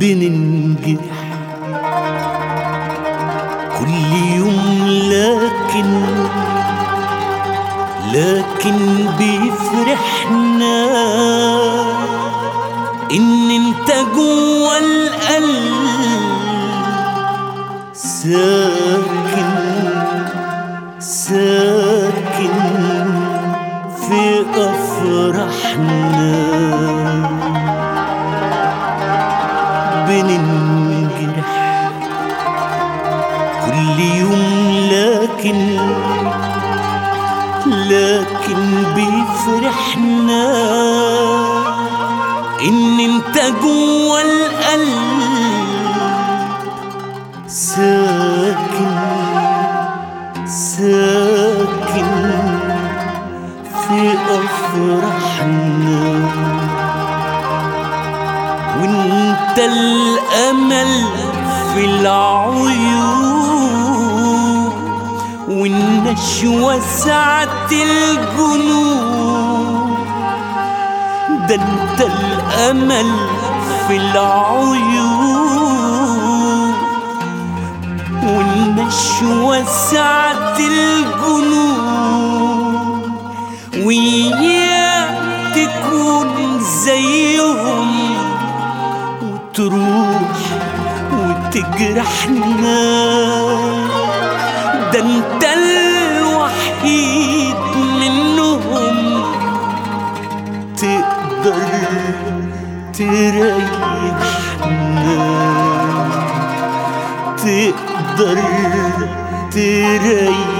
بننجرح كل يوم، لكن بيفرحنا إن انت جوا القلب ساكن في أفراحنا. بننجرح كل يوم، لكن بيفرحنا إن انت جوا القلب ساكن في أفراحنا. وانت الأمل في العيون، والنشوة سعة الجنون. ده انت الأمل في العيون، والنشوة سعة الجنون. وياك تكون زيهم وتروح وتجرحنا. ده انت الوحيد منهم تقدر تريحنا، تقدر تريحنا.